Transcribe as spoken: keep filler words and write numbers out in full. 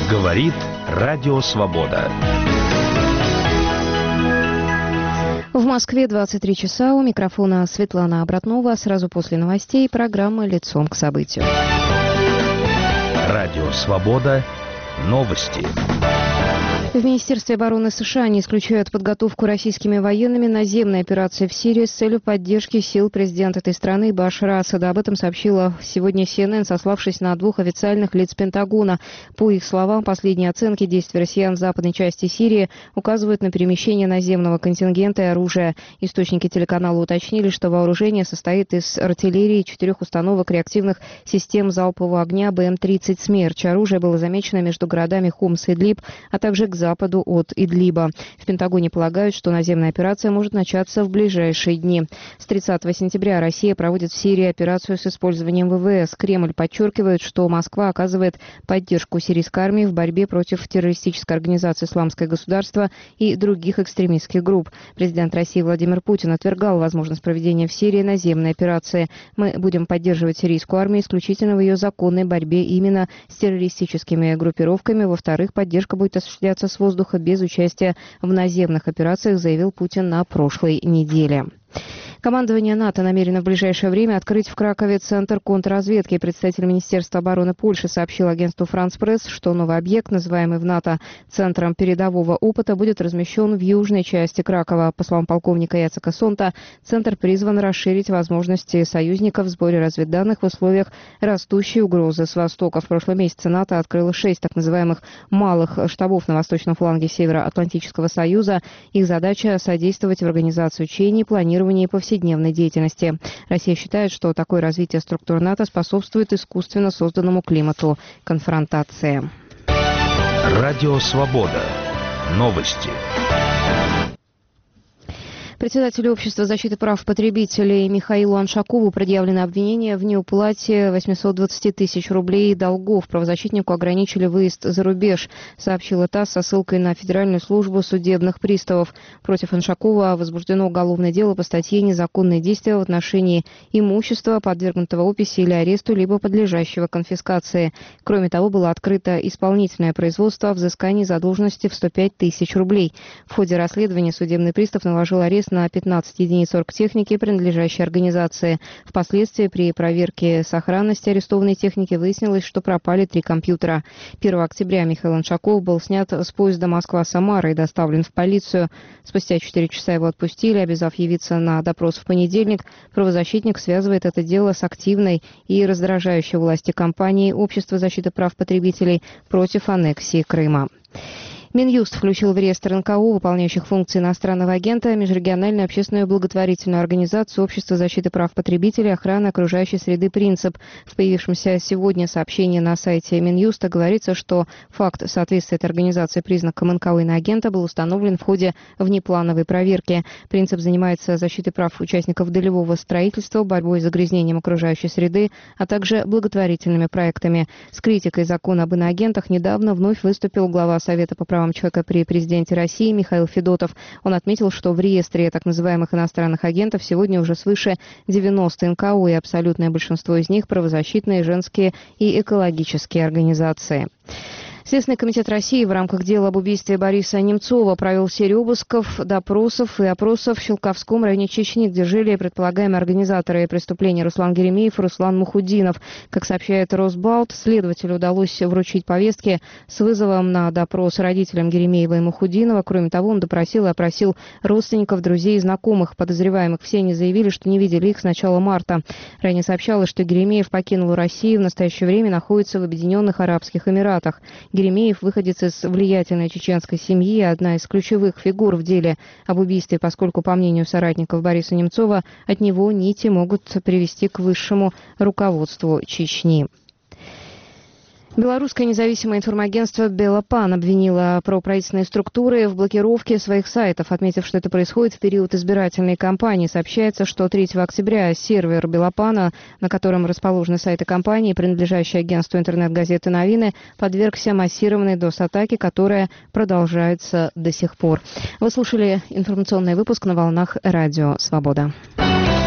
Говорит Радио Свобода. В Москве двадцать три часа. У микрофона Светлана Обратнова. Сразу после новостей программа «Лицом к событию». Радио Свобода. Новости. В Министерстве обороны США не исключают подготовку российскими военными наземной операции в Сирии с целью поддержки сил президента этой страны Башара Асада. Об этом сообщила сегодня Си Эн Эн, сославшись на двух официальных лиц Пентагона. По их словам, последние оценки действий россиян в западной части Сирии указывают на перемещение наземного контингента и оружия. Источники телеканала уточнили, что вооружение состоит из артиллерии, четырех установок реактивных систем залпового огня Бэ Эм тридцать «Смерч». Оружие было замечено между городами Хомс и Идлиб, а также к западу от Идлиба. В Пентагоне полагают, что наземная операция может начаться в ближайшие дни. С тридцатого сентября Россия проводит в Сирии операцию с использованием вэ вэ эс. Кремль подчеркивает, что Москва оказывает поддержку сирийской армии в борьбе против террористической организации «Исламское государство» и других экстремистских групп. Президент России Владимир Путин отвергал возможность проведения в Сирии наземной операции. «Мы будем поддерживать сирийскую армию исключительно в ее законной борьбе именно с террористическими группировками. Во-вторых, поддержка будет осуществляться с воздуха без участия в наземных операциях», заявил Путин на прошлой неделе. Командование НАТО намерено в ближайшее время открыть в Кракове центр контрразведки. Представитель Министерства обороны Польши сообщил агентству «Франс Пресс», что новый объект, называемый в НАТО центром передового опыта, будет размещен в южной части Кракова. По словам полковника Яцека Сонта, центр призван расширить возможности союзников в сборе разведданных в условиях растущей угрозы с востока. В прошлом месяце НАТО открыло шесть так называемых малых штабов на восточном фланге Североатлантического союза. Их задача – содействовать в организации учений, планировании и повседневной деятельности. Россия считает, что такое развитие структур НАТО способствует искусственно созданному климату конфронтации. Радио Свобода. Новости. Председателю Общества защиты прав потребителей Михаилу Аншакову предъявлено обвинение в неуплате восемьсот двадцать тысяч рублей долгов. Правозащитнику ограничили выезд за рубеж, сообщила ТАСС со ссылкой на Федеральную службу судебных приставов. Против Аншакова возбуждено уголовное дело по статье «Незаконные действия в отношении имущества, подвергнутого описи или аресту, либо подлежащего конфискации». Кроме того, было открыто исполнительное производство о взыскании задолженности в сто пять тысяч рублей. В ходе расследования судебный пристав наложил арест на пятнадцать единиц оргтехники, принадлежащей организации. Впоследствии при проверке сохранности арестованной техники выяснилось, что пропали три компьютера. первого октября Михаил Аншаков был снят с поезда Москва-Самара и доставлен в полицию. Спустя четыре часа его отпустили, обязав явиться на допрос в понедельник. Правозащитник связывает это дело с активной и раздражающей власти кампанией Общества защиты прав потребителей против аннексии Крыма. Минюст включил в реестр эн ка о, выполняющих функции иностранного агента, межрегиональную общественную благотворительную организацию Общества защиты прав потребителей, охраны окружающей среды «Принцип». В появившемся сегодня сообщении на сайте Минюста говорится, что факт соответствия этой организации признакам эн ка о иноагента был установлен в ходе внеплановой проверки. «Принцип» занимается защитой прав участников долевого строительства, борьбой с загрязнением окружающей среды, а также благотворительными проектами. С критикой закона об иноагентах недавно вновь выступил глава Совета по правам человека при президенте России Михаил Федотов. Он отметил, что в реестре так называемых иностранных агентов сегодня уже свыше девяноста эн ка о, и абсолютное большинство из них правозащитные, женские и экологические организации. Следственный комитет России в рамках дела об убийстве Бориса Немцова провел серию обысков, допросов и опросов в Щелковском районе Чечни, где жили предполагаемые организаторы преступления Руслан Геремеев и Руслан Мухудинов. Как сообщает Росбалт, следователю удалось вручить повестки с вызовом на допрос родителям Геремеева и Мухудинова. Кроме того, он допросил и опросил родственников, друзей и знакомых подозреваемых. Все они заявили, что не видели их с начала марта. Ранее сообщалось, что Геремеев покинул Россию, в настоящее время находится в Объединенных Арабских Эмиратах. Геремеев, выходец из влиятельной чеченской семьи, одна из ключевых фигур в деле об убийстве, поскольку, по мнению соратников Бориса Немцова, от него нити могут привести к высшему руководству Чечни. Белорусское независимое информагентство «Белопан» обвинило проправительственные структуры в блокировке своих сайтов, отметив, что это происходит в период избирательной кампании. Сообщается, что третьего октября сервер «Белопана», на котором расположены сайты компании, принадлежащие агентству интернет-газеты «Новины», подвергся массированной дос-атаке, которая продолжается до сих пор. Вы слушали информационный выпуск на волнах Радио Свобода.